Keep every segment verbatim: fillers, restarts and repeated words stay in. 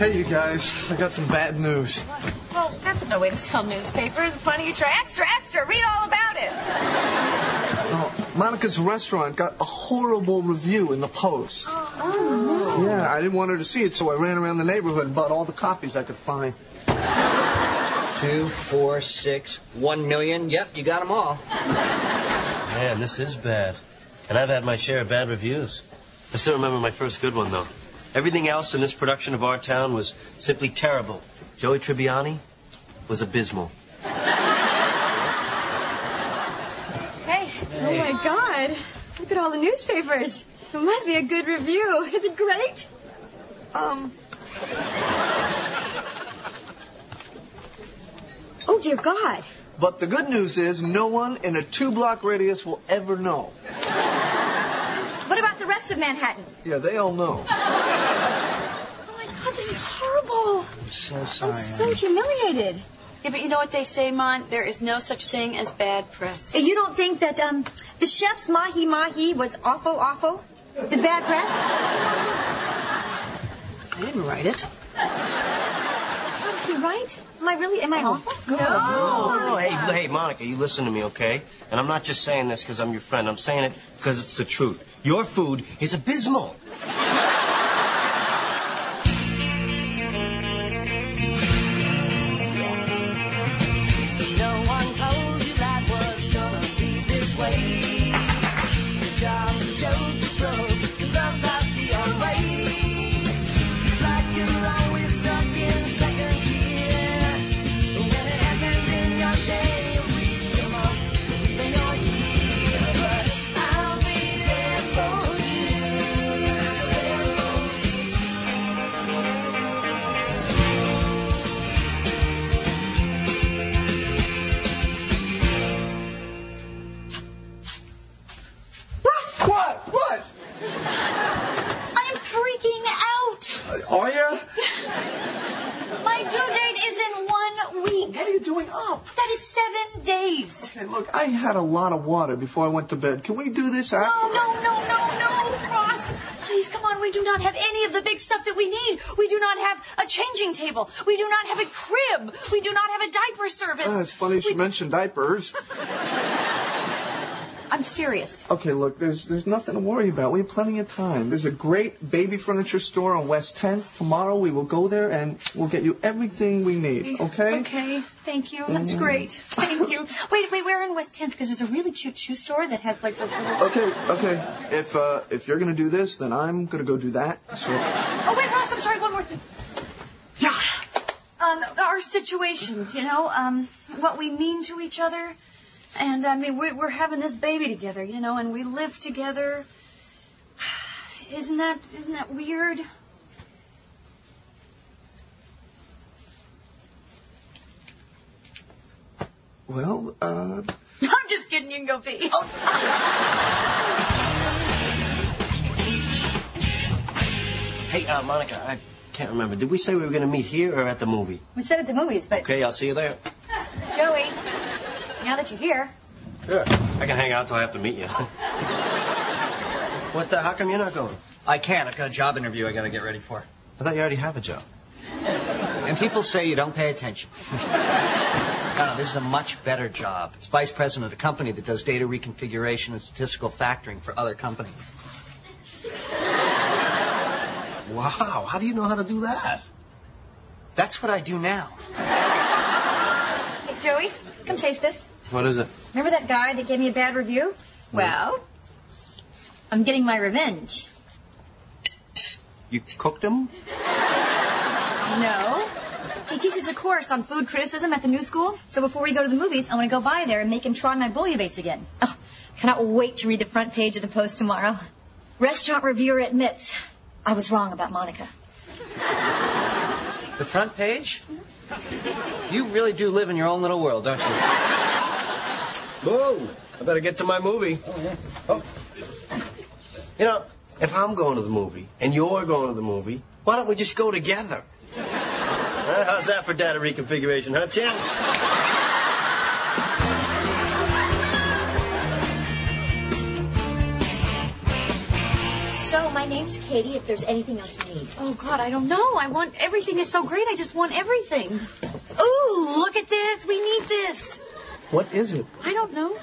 Hey, you guys, I got some bad news. Well, that's no way to sell newspapers. Funny you try. Extra, extra, read all about it. Oh, Monica's restaurant got a horrible review in the Post. Oh, no. Yeah, I didn't want her to see it, so I ran around the neighborhood and bought all the copies I could find. Two, four, six, one million. Yep, you got them all. Man, this is bad. And I've had my share of bad reviews. I still remember my first good one, though. Everything else in this production of Our Town was simply terrible. Joey Tribbiani was abysmal. Hey. hey. Oh, my God. Look at all the newspapers. It must be a good review. Is it great? Um... Oh, dear God. But the good news is no one in a two-block radius will ever know. What about the rest of Manhattan? Yeah, they all know. Oh, my God, this is horrible. I'm so sorry. I'm so humiliated. Yeah, but you know what they say, Mon? There is no such thing as bad press. You don't think that um, the chef's mahi-mahi was awful, awful? Is bad press? I didn't write it. What, is he right? Am I really, am I awful? No. No, no, no. Hey, hey, Monica, you listen to me, okay? And I'm not just saying this because I'm your friend. I'm saying it because it's the truth. Your food is abysmal. Are you? My due date is in one week. What are you doing up? That is seven days. Okay, look, I had a lot of water before I went to bed. Can we do this after? No, no, no, no, no, Ross. Please, come on. We do not have any of the big stuff that we need. We do not have a changing table. We do not have a crib. We do not have a diaper service. Oh, it's funny we... you mentioned diapers. I'm serious. Okay, look, there's there's nothing to worry about. We have plenty of time. There's a great baby furniture store on West tenth. Tomorrow we will go there and we'll get you everything we need, okay? Okay, thank you. That's great. Thank you. Wait, wait, we're in West tenth because there's a really cute shoe store that has like... Okay, okay. If uh, if you're going to do this, then I'm going to go do that. So. Oh, wait, Ross, I'm sorry, one more thing. Yeah. Um, our situation, you know, um, what we mean to each other... And, I mean, we're having this baby together, you know, and we live together. Isn't that, isn't that weird? Well, uh... I'm just kidding. You can go pee. Oh. Hey, uh, Monica, I can't remember. Did we say we were going to meet here or at the movie? We said at the movies, but... Okay, I'll see you there. Joey... Now that you're here. Sure. I can hang out till I have to meet you. What the? How come you're not going? I can't. I've got a job interview I got to get ready for. I thought you already have a job. And people say you don't pay attention. No, no, this is a much better job. It's vice president of a company that does data reconfiguration and statistical factoring for other companies. Wow. How do you know how to do that? That's what I do now. Hey, Joey, come taste this. What is it? Remember that guy that gave me a bad review? Well, I'm getting my revenge. You cooked him? No. He teaches a course on food criticism at the new school. So before we go to the movies, I want to go by there and make him try my bouillabaisse again. Oh, cannot wait to read the front page of the Post tomorrow. Restaurant reviewer admits I was wrong about Monica. The front page? You really do live in your own little world, don't you? Whoa, I better get to my movie. Oh, yeah. Oh. You know, if I'm going to the movie and you're going to the movie, why don't we just go together? Uh, how's that for data reconfiguration, huh, Jen? So my My name's Katie, if there's anything else you need. Oh, God, I don't know. I want... Everything is so great. I just want everything. Ooh, look at this. We need this. What is it? I don't know.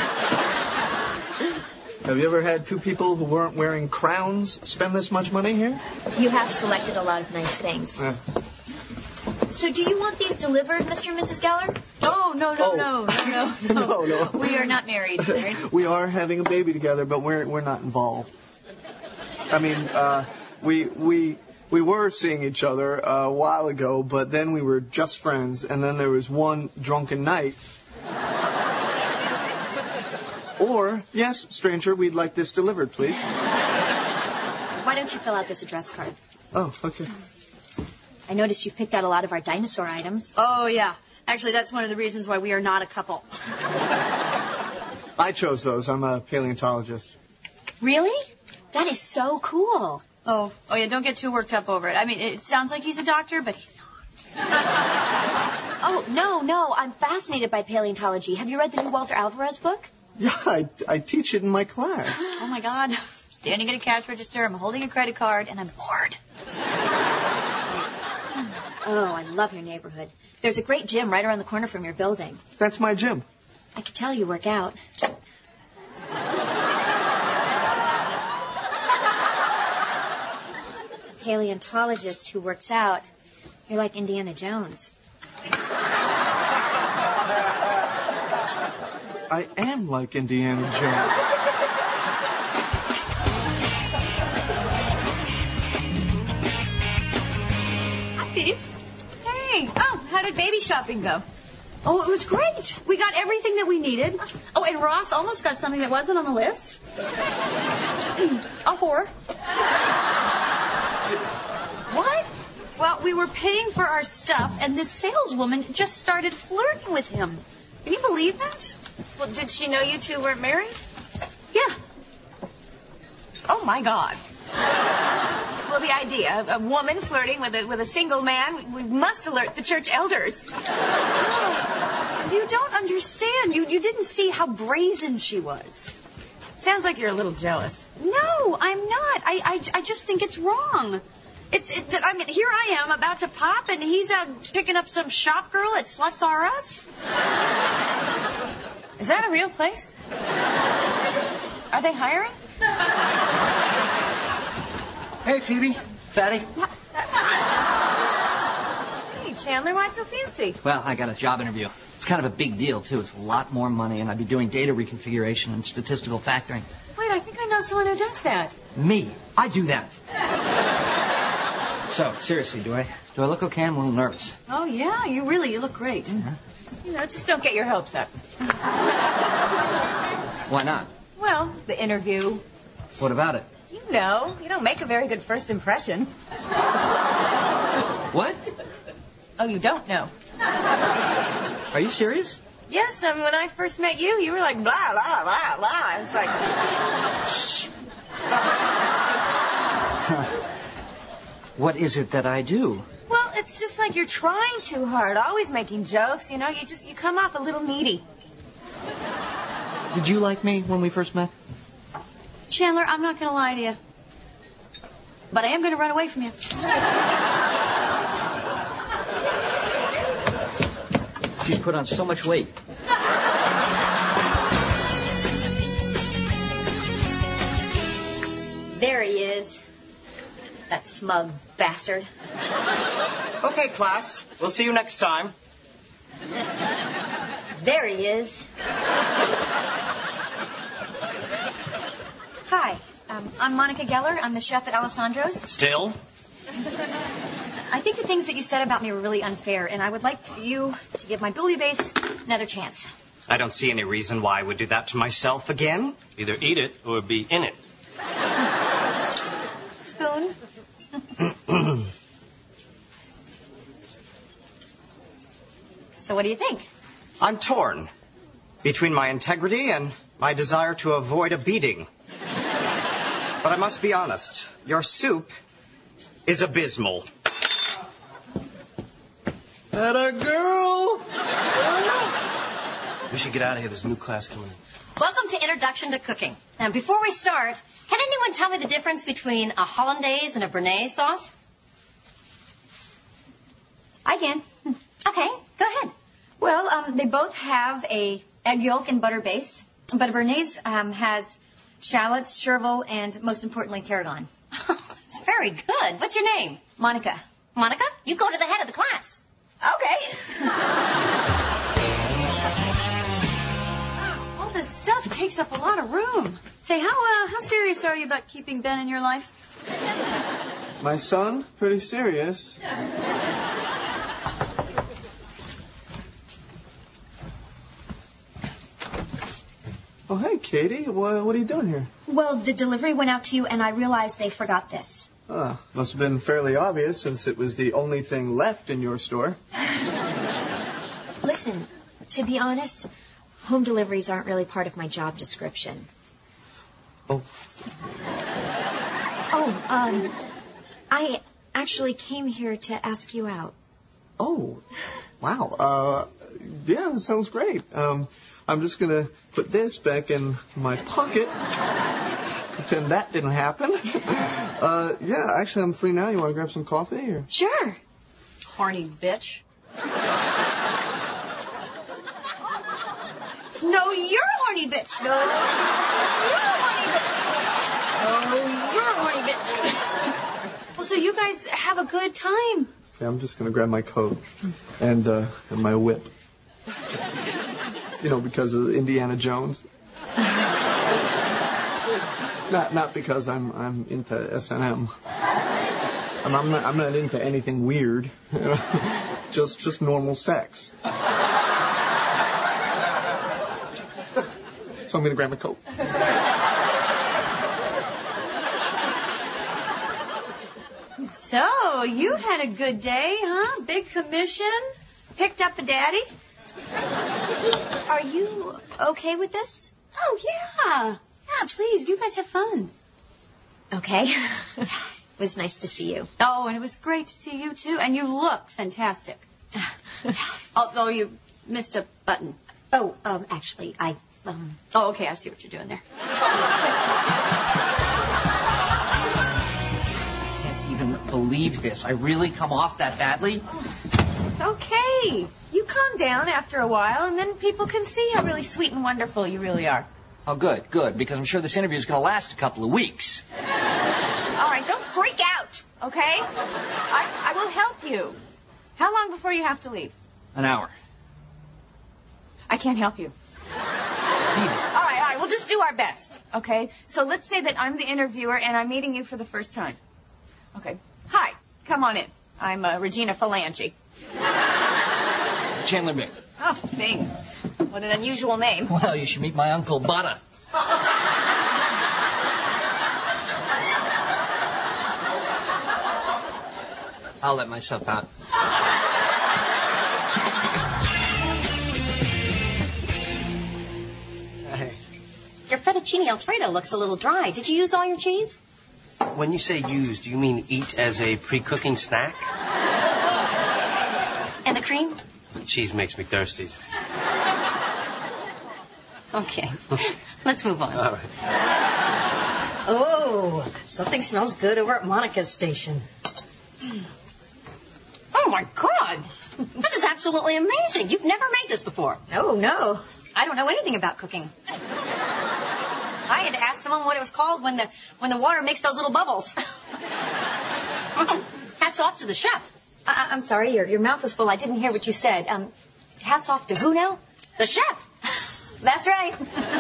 Have you ever had two people who weren't wearing crowns spend this much money here? You have selected a lot of nice things. Uh, So do you want these delivered, Mister and Missus Geller? Oh, no, no, Oh. no, no, no, no, no. We are not married. We are having a baby together, but we're we're not involved. I mean, uh, we we we were seeing each other uh, a while ago, but then we were just friends, and then there was one drunken night. Or, yes, stranger, we'd like this delivered, please. Why don't you fill out this address card? Oh, okay. I noticed you picked out a lot of our dinosaur items. Oh, yeah. Actually, that's one of the reasons why we are not a couple. I chose those. I'm a paleontologist. Really? That is so cool. Oh, oh yeah, don't get too worked up over it. I mean, it sounds like he's a doctor, but he's not. Oh, no, no. I'm fascinated by paleontology. Have you read the new Walter Alvarez book? Yeah, I, I teach it in my class. Oh, my God. Standing at a cash register, I'm holding a credit card, and I'm bored. Oh, I love your neighborhood. There's a great gym right around the corner from your building. That's my gym. I could tell you work out. A paleontologist who works out. You're like Indiana Jones. I am like Indiana Jones. Hi, Phoebes. Hey, oh, how did baby shopping go? Oh, it was great. We got everything that we needed. Oh, and Ross almost got something that wasn't on the list. A whore. What? Well, we were paying for our stuff, and this saleswoman just started flirting with him. Can you believe that? Well, did she know you two weren't married? Yeah. Oh, my God. Well, the idea of a woman flirting with a, with a single man, we, we must alert the church elders. You don't understand. You you didn't see how brazen she was. Sounds like you're a little jealous. No, I'm not. I I, I just think it's wrong. It's it, I mean, here I am about to pop, and he's out picking up some shop girl at Sluts R Us. Is that a real place? Are they hiring? Hey, Phoebe. Fatty. Hey, Chandler, why so fancy? Well, I got a job interview. It's kind of a big deal, too. It's a lot more money, and I'd be doing data reconfiguration and statistical factoring. Wait, I think I know someone who does that. Me. I do that. So, seriously, do I do I look okay? I'm a little nervous. Oh yeah, you really you look great. Mm-hmm. You know, just don't get your hopes up. Why not? Well, the interview. What about it? You know, you don't make a very good first impression. What? Oh, you don't know. Are you serious? Yes, I mean, when I first met you, you were like, blah, blah, blah, blah. I was like, shh. What is it that I do? Well, it's just like you're trying too hard, always making jokes, you know. You just, you come off a little needy. Did you like me when we first met? Chandler, I'm not going to lie to you, but I am going to run away from you. She's put on so much weight. There he is. That smug bastard. Okay, class. We'll see you next time. There he is. Hi, um, I'm Monica Geller. I'm the chef at Alessandro's. Still? I think the things that you said about me were really unfair, and I would like for you to give my bouillabaisse another chance. I don't see any reason why I would do that to myself again. Either eat it or be in it. Spoon? So what do you think? I'm torn between my integrity and my desire to avoid a beating. But I must be honest, your soup is abysmal. That a girl? We should get out of here. There's a new class coming in. Welcome to Introduction to Cooking. Now, before we start, can anyone tell me the difference between a hollandaise and a béarnaise sauce? I can. Okay, go ahead. Well, um, they both have a egg yolk and butter base, but a béarnaise um, has shallots, chervil, and most importantly, tarragon. It's very good. What's your name? Monica. Monica, you go to the head of the class. Okay. All this stuff takes up a lot of room. Hey, how uh, how serious are you about keeping Ben in your life? My son? Pretty serious. Oh, hey, Katie. What, what are you doing here? Well, the delivery went out to you, and I realized they forgot this. Ah, must have been fairly obvious since it was the only thing left in your store. Listen, to be honest, home deliveries aren't really part of my job description. Oh. Oh, um, I actually came here to ask you out. Oh, wow. Uh, yeah, that sounds great. Um, I'm just going to put this back in my pocket. Pretend that didn't happen. Uh, yeah, actually, I'm free now. You want to grab some coffee? Or? Sure. Horny bitch. No, you're a horny bitch. No, you're a horny bitch. No, you're a horny bitch. Well, so you guys have a good time. Yeah, I'm just going to grab my coat and, uh, and my whip. You know, because of Indiana Jones. Not not because I'm I'm into S and M. I'm, I'm not I'm not into anything weird. You know? just just normal sex. So I'm gonna grab my coat. So, you had a good day, huh? Big commission? Picked up a daddy? Are you okay with this? Oh, yeah. Yeah, please, you guys have fun. Okay. It was nice to see you. Oh, and it was great to see you, too. And you look fantastic. Although you missed a button. Oh, um, actually, I, um... Oh, okay, I see what you're doing there. I can't even believe this. I really come off that badly? It's okay. You calm down after a while, and then people can see how really sweet and wonderful you really are. Oh, good, good, because I'm sure this interview is going to last a couple of weeks. All right, don't freak out, okay? I, I will help you. How long before you have to leave? An hour. I can't help you. All right, all right, we'll just do our best, okay? So let's say that I'm the interviewer, and I'm meeting you for the first time. Okay. Hi, come on in. I'm uh, Regina Phalange. Chandler Bing. Oh, Bing. What an unusual name. Well, you should meet my Uncle Butter. I'll let myself out. Hey. Your fettuccine Alfredo looks a little dry. Did you use all your cheese? When you say use, do you mean eat as a pre-cooking snack? And the cream? Cheese makes me thirsty. Okay. Let's move on. All right. Oh, something smells good over at Monica's station. Oh, my God. This is absolutely amazing. You've never made this before. Oh, no. I don't know anything about cooking. I had to ask someone what it was called when the when the water makes those little bubbles. Hats off to the chef. I, I'm sorry, your your mouth was full. I didn't hear what you said. Um, hats off to who now? The chef. That's right.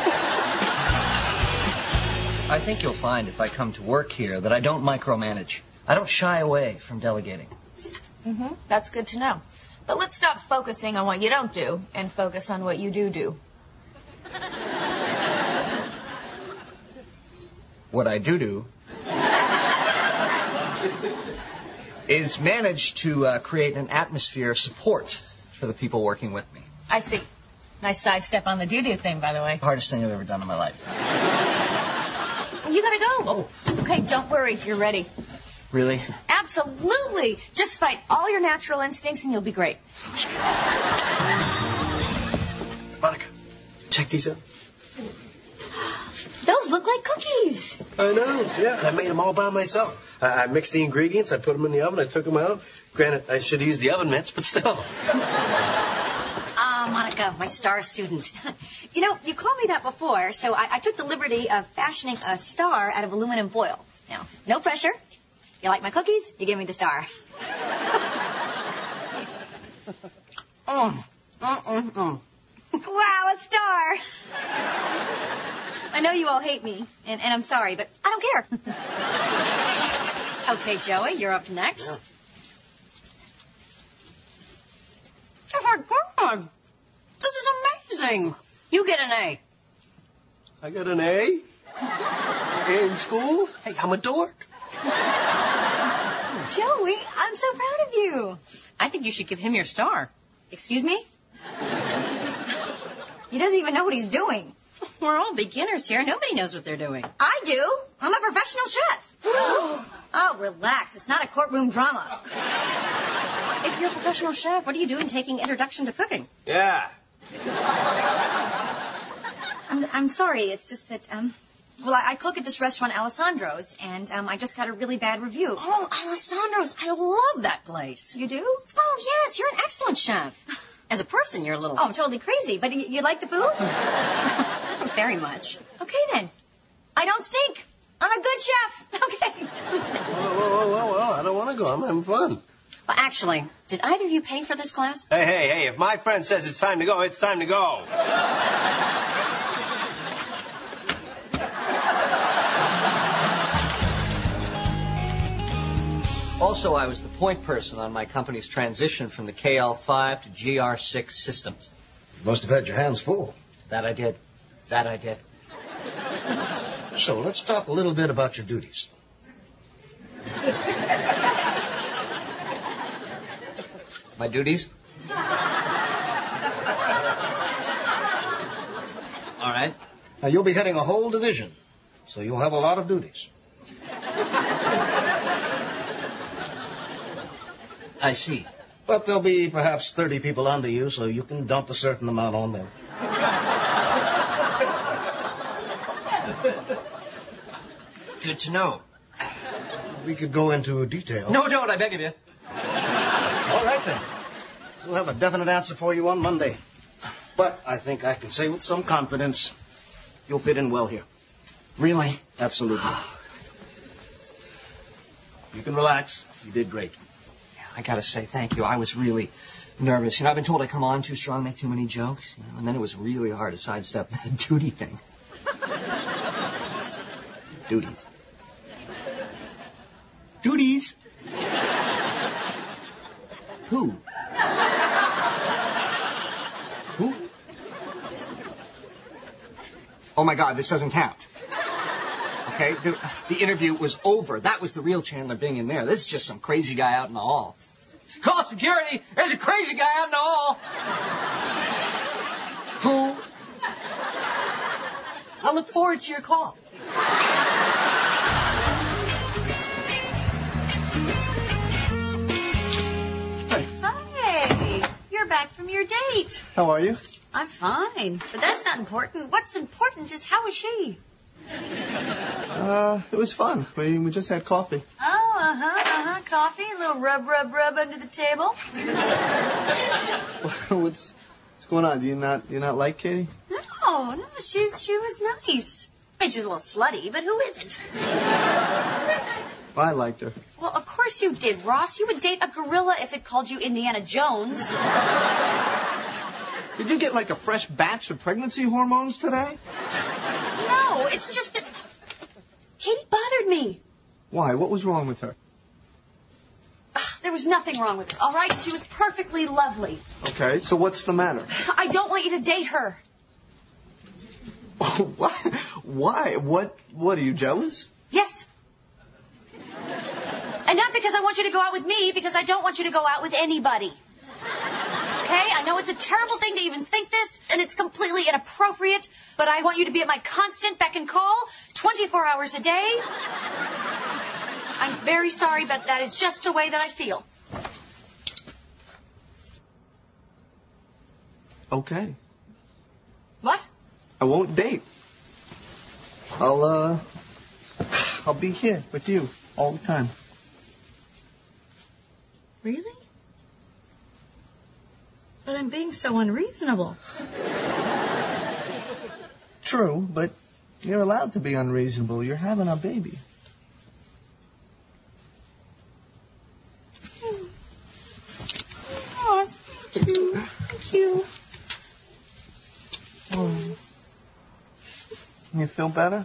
I think you'll find if I come to work here that I don't micromanage. I don't shy away from delegating. Mm-hmm. That's good to know. But let's stop focusing on what you don't do and focus on what you do do. What I do do is manage to uh, create an atmosphere of support for the people working with me. I see. Nice sidestep on the do-do thing, by the way. Hardest thing I've ever done in my life. You gotta go. Oh. Okay, don't worry. You're ready. Really? Absolutely. Just fight all your natural instincts and you'll be great. Monica, Check these out. Those look like cookies. I know, yeah. I made them all by myself. I, I mixed the ingredients, I put them in the oven, I took them out. Granted, I should have used the oven mitts, but still. Ah, Monica, my star student. You know, you called me that before, so I, I took the liberty of fashioning a star out of aluminum foil. Now, no pressure. You like my cookies? You give me the star. mm. Mm-mm-mm. Wow, a star. I know you all hate me, and, and I'm sorry, but I don't care. Okay, Joey, you're up next. Yeah. Oh, my God. This is amazing. You get an A. I got an A? A in school? Hey, I'm a dork. Joey, I'm so proud of you. I think you should give him your star. Excuse me? He doesn't even know what he's doing. We're all beginners here. Nobody knows what they're doing. I do. I'm a professional chef. Oh, relax. It's not a courtroom drama. If you're a professional chef, what are you doing taking Introduction to Cooking? Yeah. I'm, I'm sorry. It's just that, um, well, I, I cook at this restaurant, Alessandro's, and um, I just got a really bad review. Oh, Alessandro's. I love that place. You do? Oh, yes. You're an excellent chef. As a person, you're a little... Oh, I'm totally crazy. But you, you like the food? Very much. Okay, then. I don't stink. I'm a good chef. Okay. Whoa, whoa, whoa, whoa, whoa. I don't want to go. I'm having fun. Well, actually, did either of you pay for this class? Hey, hey, hey, if my friend says it's time to go, it's time to go. Also, I was the point person on my company's transition from the K L five to G R six systems. You must have had your hands full. That I did. That I did. So let's talk a little bit about your duties. My duties? All right. Now, you'll be heading a whole division, so you'll have a lot of duties. I see. But there'll be perhaps thirty people under you, so you can dump a certain amount on them. Good to know. We could go into detail. No, don't, I beg of you. All right, then. We'll have a definite answer for you on Monday. But I think I can say with some confidence, you'll fit in well here. Really? Absolutely. You can relax. You did great. I gotta say thank you. I was really nervous. You know, I've been told I come on too strong, make too many jokes. You know, and then it was really hard to sidestep that duty thing. Duties. Duties? Who? Who? Oh my God, this doesn't count. Okay, the, the interview was over. That was the real Chandler Bing in there. This is just some crazy guy out in the hall. Call security! There's a crazy guy out in the hall! Who? I look forward to your call. Hey, you're back from your date. How are you? I'm fine, but that's not important. What's important is how is she? Uh, it was fun. We we just had coffee. Oh, uh-huh, uh-huh. Coffee, a little rub, rub, rub under the table. what's what's going on? Do you not do you not like Katie? No, no, she's she was nice. I mean, she's a little slutty, but who isn't? I liked her. Well, of course you did, Ross. You would date a gorilla if it called you Indiana Jones. Did you get like a fresh batch of pregnancy hormones today? No, it's just that Katie bothered me. Why? What was wrong with her? Ugh, there was nothing wrong with her, all right? She was perfectly lovely. Okay, so what's the matter? I don't want you to date her. Why? Why? What? What? Are you jealous? Yes. And not because I want you to go out with me, because I don't want you to go out with anybody. Okay? I know it's a terrible thing to even think this, and it's completely inappropriate, but I want you to be at my constant beck and call, twenty-four hours a day. I'm very sorry, but that is just the way that I feel. Okay. What? I won't date. I'll, uh, I'll be here with you all the time. Really? But I'm being so unreasonable. True, but you're allowed to be unreasonable. You're having a baby. Oh, thank you. Thank you. Oh. You feel better?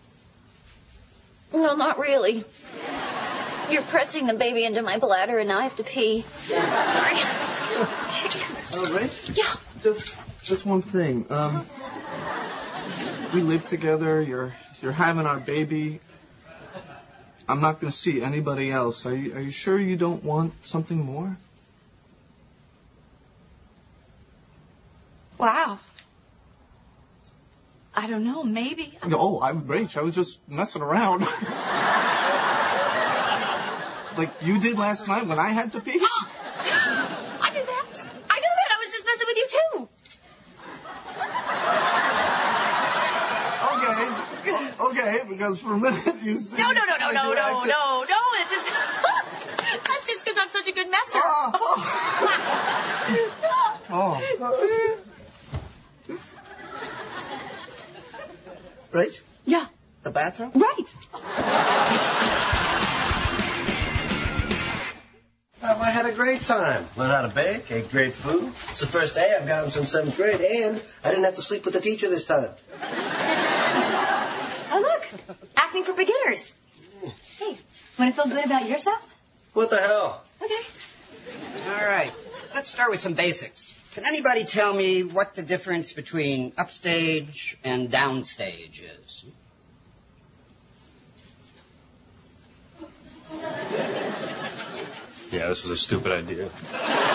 No, not really. You're pressing the baby into my bladder, and now I have to pee. Sorry. Oh, Rach? Yeah. Just, just one thing. Um, we live together. You're, you're having our baby. I'm not going to see anybody else. Are you, are you sure you don't want something more? Wow. I don't know, maybe. Oh, I, Rach, I was just messing around. Like you did last night when I had to pee? Oh, I knew that. I knew that. I was just messing with you, too. Okay. Okay, because for a minute you said... No, no, no, no, like no, you no, actually- no, no. It's just... That's just because I'm such a good messer. Oh. Oh. Right? Yeah. The bathroom? Right. Well, I had a great time. Learned how to bake, ate great food. It's the first day I've gotten since seventh grade, and I didn't have to sleep with the teacher this time. Oh, look. Acting for beginners. Hey, want to feel good about yourself? What the hell? Okay. All right. Let's start with some basics. Can anybody tell me what the difference between upstage and downstage is? Yeah, this was a stupid idea.